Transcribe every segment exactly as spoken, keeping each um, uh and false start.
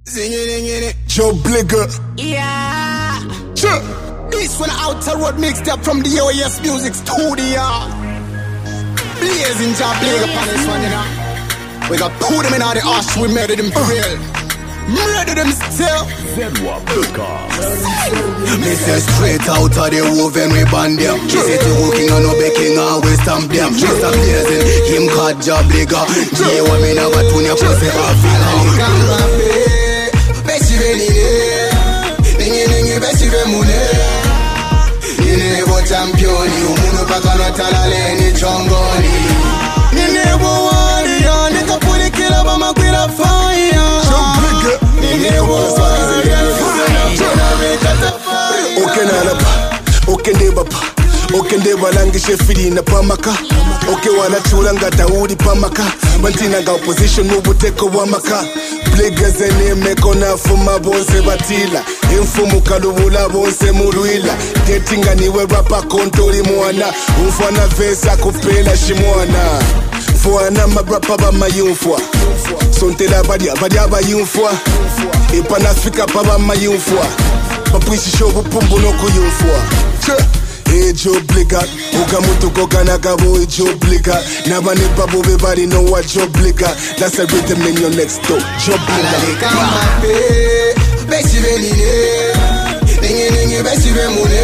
Joe Bligger. Yeah. Sure. This one outer road mixed up from the O S Music Studio. Blazing Joe Bligger on this one, you know. We got put them in all the ash, we murdered them for real. Murder them still. Z W A P dot com. Me say straight out of the woven we band them. She say to working on no baking and we stamp them. She stop blazing, him called Joe Bligger. She want me now but when you pussy off it. Besi venine, ningi ningi besi vemune. Nine bo championi, umuno pakano talale ni chongoni. Nine bo warrior, nika puli kila mama kwila fire. Nine bo warrior, chona mekata fire. Okay nalapa, okay ndebapa, okay ndebalangi shefidi na pamaka. Okay wala chulanga Daudi pamaka. Mantina ga opposition mubuteko wamaka. Bliggers ene meko na fuma bonse batila. Infumu kalubula bonse muruila. Datinga niwe rapa kontori mwana. Umfana vesa kupela shimwana. Fuana mabrapa ba mayumfwa. Sontela badia badia ba yumfwa. Ipana fika pa ba mayumfwa. Papwishi shobu pumbu no kuyumfwa. Hey Joe Bligger, Uga mutu koka nakabo Joe Bligger. Naba nipa everybody know what Joe Bligger. That's a rhythm in your next door, Joe Bligger. Alika mape, besi venine, ningi ningi besi vemune.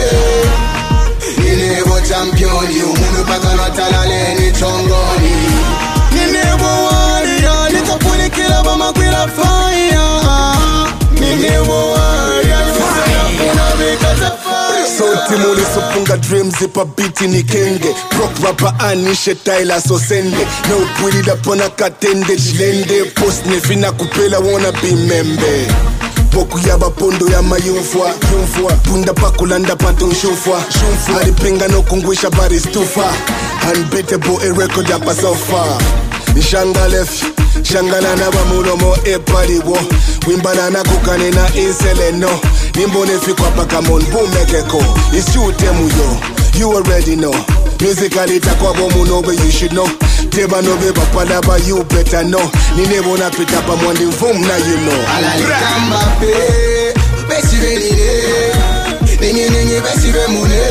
Nine bo championi, umunu pakano talale ni chongoni. Nine bo warrior, nika puli kila mama kwila fire. Nine bo warrior, kuna vikata fire. So timuli supunga dreams ipa biti ni kenge. Rock rapper anishe Tyler so sende. No pwili da pona katende jilende. Post nefina kupela wanna be membe. Boku yaba pondo ya mayumfwa Yumfwa, punda pakulanda pato nshufwa Shumfwa, alipinga no kungwisha bari stufa. Unbeatable a record ya pasofa. Nishanga left, shangana na bamulomo e pariwo. Wimbana na kukane na inseleno. Nimbone fikwa paka mon boomekeko. It's you temu yo, you already know. Musically takwa bomu no but you should know. Teba no beba palaba you better know. Ninebo na pita pa mwandi mvum na you know. Alalika mape, besi venine, ningi ningi besi vemune.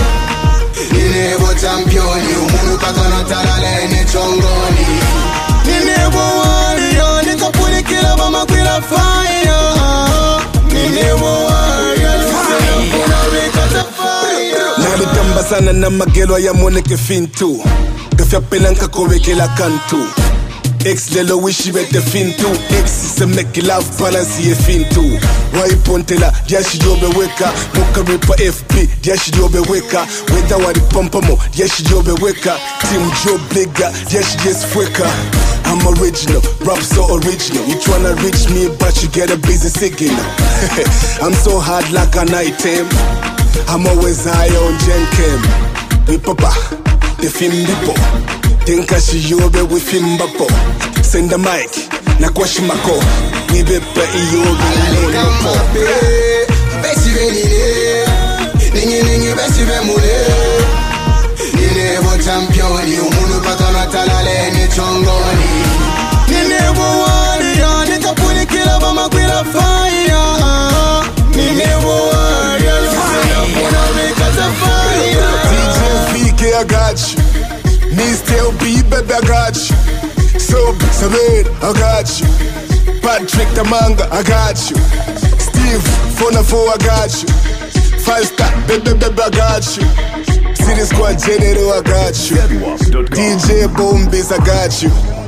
Ninebo championi, umunu pakano talale ni chongoni. Ninebo warrior, nika puli kila mama kwila fire. Ninebo warrior, kuna vikata fire. Nalitamba sana na magelo ya moneke fintu. Gafya pelanka kowekela kantu. Ex lelo wishi bete fintu. Ex se make love balance ye fintu. Waipontela diashi jobe weka. Boka ripa F P diashi jobe weka. Weta wadi pompamo diashi jobe weka. Team Joe Bligger diashi just fweka. I'm original, rap so original. You tryna reach me but you get a busy signal. I'm so hard like an item. I'm always high on Gen Chem. We papa, the Fimbipo. Tinka shi yobe we Fimbapo. Send the mic, na kwashimako. We bepe yobe. Alalika mape, besi venine, ningi ningi besi vemune. Nine bo championi, umunu pakano talale ni chongoni. Nine bo warrior, nika puli kila mama kwila fire. Nine bo warrior, kuna vikata fire. D J V K I got you. Mister L B baby I got you. So Sabed I got you. Patrick Tamanga I got you. Steve Fonafo I got you. Five star baby baby I got you. City Squad General I got you. Z W A P dot com. D J Bombis I got you.